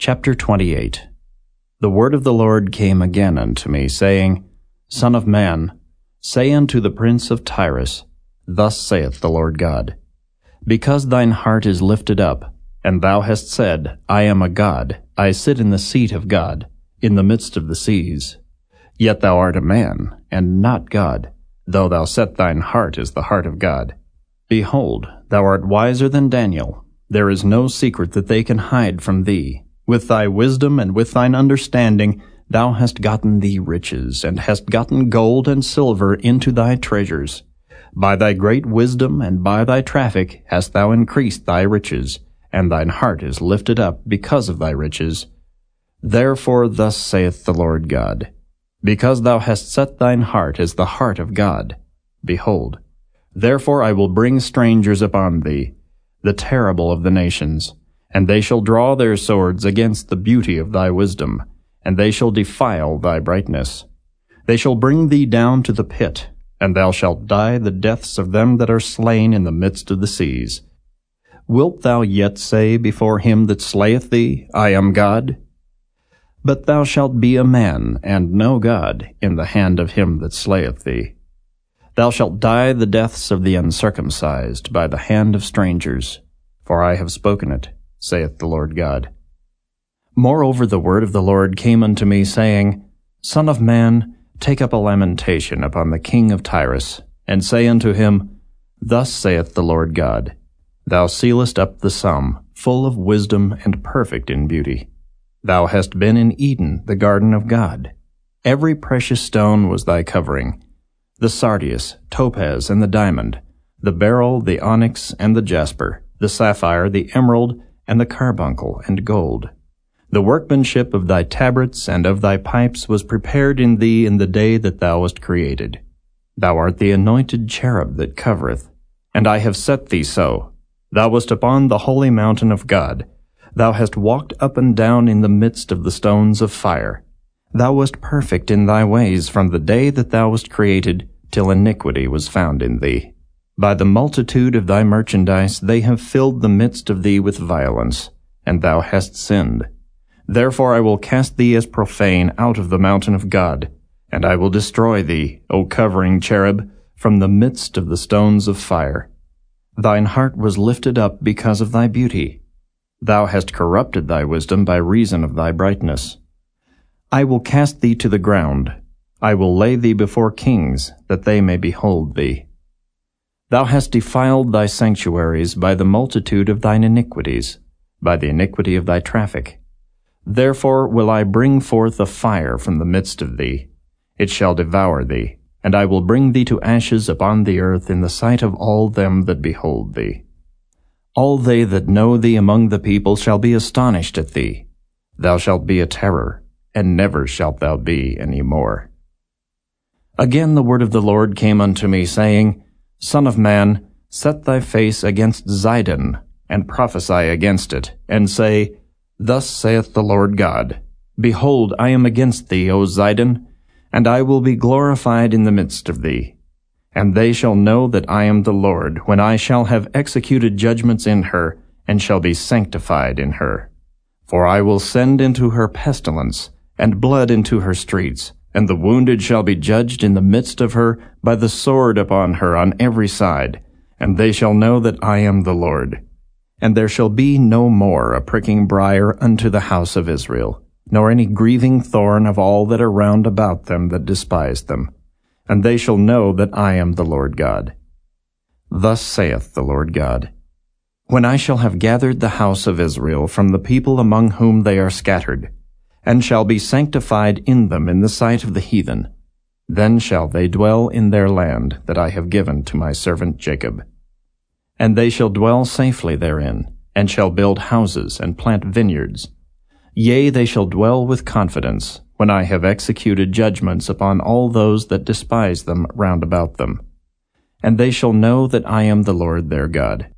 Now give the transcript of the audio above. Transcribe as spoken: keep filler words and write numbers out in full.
Chapter twenty-eight. The word of the Lord came again unto me, saying, Son of man, say unto the prince of Tyrus, Thus saith the Lord God, Because thine heart is lifted up, and thou hast said, I am a god, I sit in the seat of God, in the midst of the seas. Yet thou art a man, and not God, though thou set thine heart as the heart of God. Behold, thou art wiser than Daniel. There is no secret that they can hide from thee. With thy wisdom and with thine understanding thou hast gotten thee riches, and hast gotten gold and silver into thy treasures. By thy great wisdom and by thy traffic hast thou increased thy riches, and thine heart is lifted up because of thy riches. Therefore thus saith the Lord God, Because thou hast set thine heart as the heart of God, behold, therefore I will bring strangers upon thee, the terrible of the nations, and they shall draw their swords against the beauty of thy wisdom, and they shall defile thy brightness. They shall bring thee down to the pit, and thou shalt die the deaths of them that are slain in the midst of the seas. Wilt thou yet say before him that slayeth thee, I am God? But thou shalt be a man, and no God, in the hand of him that slayeth thee. Thou shalt die the deaths of the uncircumcised by the hand of strangers, for I have spoken it, saith the Lord God. Moreover the word of the Lord came unto me, saying, Son of man, take up a lamentation upon the king of Tyrus, and say unto him, Thus saith the Lord God, Thou sealest up the sum, full of wisdom and perfect in beauty. Thou hast been in Eden, the garden of God. Every precious stone was thy covering, the sardius, topaz, and the diamond, the beryl, the onyx, and the jasper, the sapphire, the emerald, and the carbuncle, and gold. The workmanship of thy tabrets and of thy pipes was prepared in thee in the day that thou wast created. Thou art the anointed cherub that covereth, and I have set thee so. Thou wast upon the holy mountain of God. Thou hast walked up and down in the midst of the stones of fire. Thou wast perfect in thy ways from the day that thou wast created, till iniquity was found in thee. By the multitude of thy merchandise they have filled the midst of thee with violence, and thou hast sinned. Therefore I will cast thee as profane out of the mountain of God, and I will destroy thee, O covering cherub, from the midst of the stones of fire. Thine heart was lifted up because of thy beauty. Thou hast corrupted thy wisdom by reason of thy brightness. I will cast thee to the ground. I will lay thee before kings, that they may behold thee. Thou hast defiled thy sanctuaries by the multitude of thine iniquities, by the iniquity of thy traffic. Therefore will I bring forth a fire from the midst of thee. It shall devour thee, and I will bring thee to ashes upon the earth in the sight of all them that behold thee. All they that know thee among the people shall be astonished at thee. Thou shalt be a terror, and never shalt thou be any more. Again the word of the Lord came unto me, saying, Son of man, set thy face against Zidon, and prophesy against it, and say, Thus saith the Lord God, Behold, I am against thee, O Zidon, and I will be glorified in the midst of thee. And they shall know that I am the Lord, when I shall have executed judgments in her, and shall be sanctified in her. For I will send into her pestilence, and blood into her streets, and the wounded shall be judged in the midst of her by the sword upon her on every side, and they shall know that I am the Lord. And there shall be no more a pricking briar unto the house of Israel, nor any grieving thorn of all that are round about them that despise them. And they shall know that I am the Lord God. Thus saith the Lord God, When I shall have gathered the house of Israel from the people among whom they are scattered, and shall be sanctified in them in the sight of the heathen, then shall they dwell in their land that I have given to my servant Jacob. And they shall dwell safely therein, and shall build houses and plant vineyards. Yea, they shall dwell with confidence, when I have executed judgments upon all those that despise them round about them. And they shall know that I am the Lord their God.